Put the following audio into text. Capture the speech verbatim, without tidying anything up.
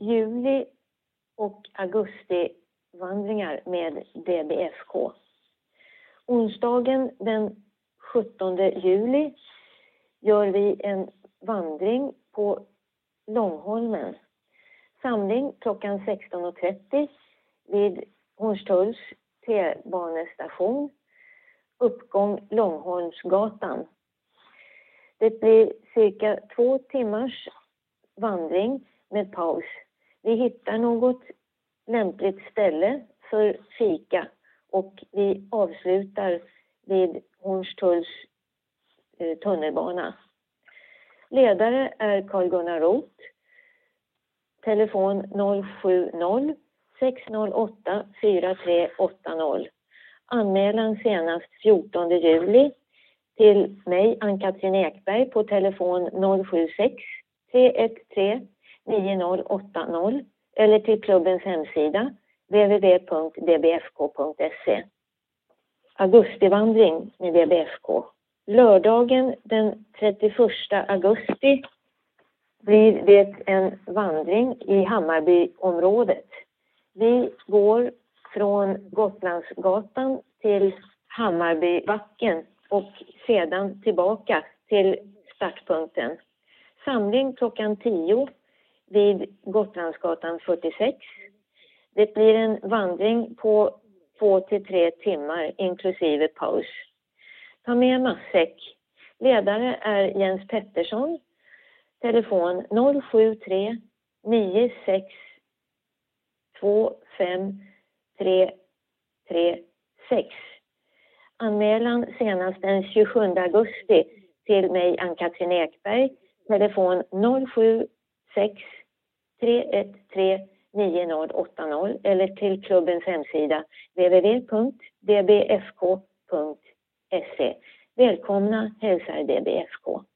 juli och augustivandringar med D B F K. Onsdagen den sjuttonde juli gör vi en vandring på Långholmen. Samling klockan sexton och trettio vid Hornstulls T-banestation. Uppgång Långholmsgatan. Det blir cirka två timmars vandring med paus. Vi hittar något lämpligt ställe för fika och vi avslutar vid Hornstulls eh, tunnelbana. Ledare är Carl-Gunnar Roth. Telefon noll sju noll sex noll åtta fyra tre åtta noll. Anmälan senast fjortonde juli till mig, Ann-Katrin Ekberg, på telefon noll sju sex tre ett tre nio noll åtta noll eller till klubbens hemsida w w w punkt d b f k punkt se. Augustivandring med D B F K. Lördagen den trettioförsta augusti blir det en vandring i Hammarbyområdet. Vi går från Gotlandsgatan till Hammarbybacken och sedan tillbaka till startpunkten. Samling klockan tio vid Gotlandsgatan fyrtiosex. Det blir en vandring på två till tre timmar inklusive paus. Ta med matsäck. Ledare är Jens Pettersson. Telefon noll sju tre nio sex två fem tre tre sex. Anmälan senast den tjugosjunde augusti till mig, Ann-Katrin Ekberg. Telefon noll sju sex tre ett tre nio noll åtta noll eller till klubbens hemsida w w w punkt d b f k punkt se. Välkomna, hälsar D B F K.